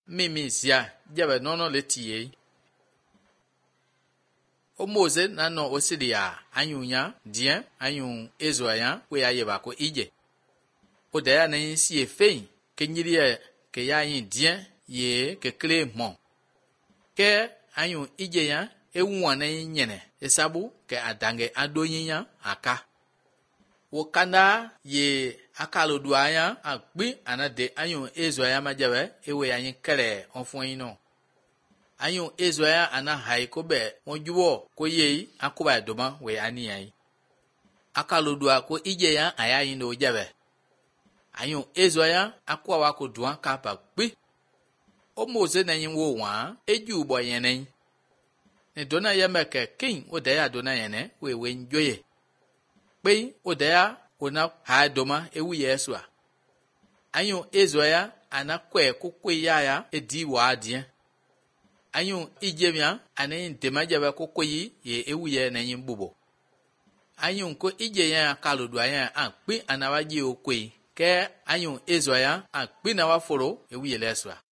mimi zia jabe nono letie. O Mose na no osidia anyunya dien anyun Israel we ayeba ko ije. O daya na yin si efein ke nyirie ke ya yin dien ye ke kle mon. Ke anyun ije ya ewuan na yin nyene esabu ke adange adonyin ya aka. Wo kanda ye akalo duaya akpi anade anyun Israel majabe ewe ya yin kere onfon yin no. Anyun Israel ana haiko be onjuwo ko yei akuba doma we aniyai. Akalodua ko ije ya ayayin do jabe. Anyun Israel akwa wako duan kapa gbi. O Mose na yin wo wan eju bo yenen. Ne dona yemeke king o daya dona yene we njoye. Gbi o daya ona ha doma ewu Yesua. Anyun Israel ana kwe kokwe ya edi wa adien. Anyun ijemia anayin demajabe kokoyi ye ewuye na yin bubo. Anyun ko ije ya kalodua ya akpi anawaji okwe ke anyun Israel akpi na waforo ewuye leswa.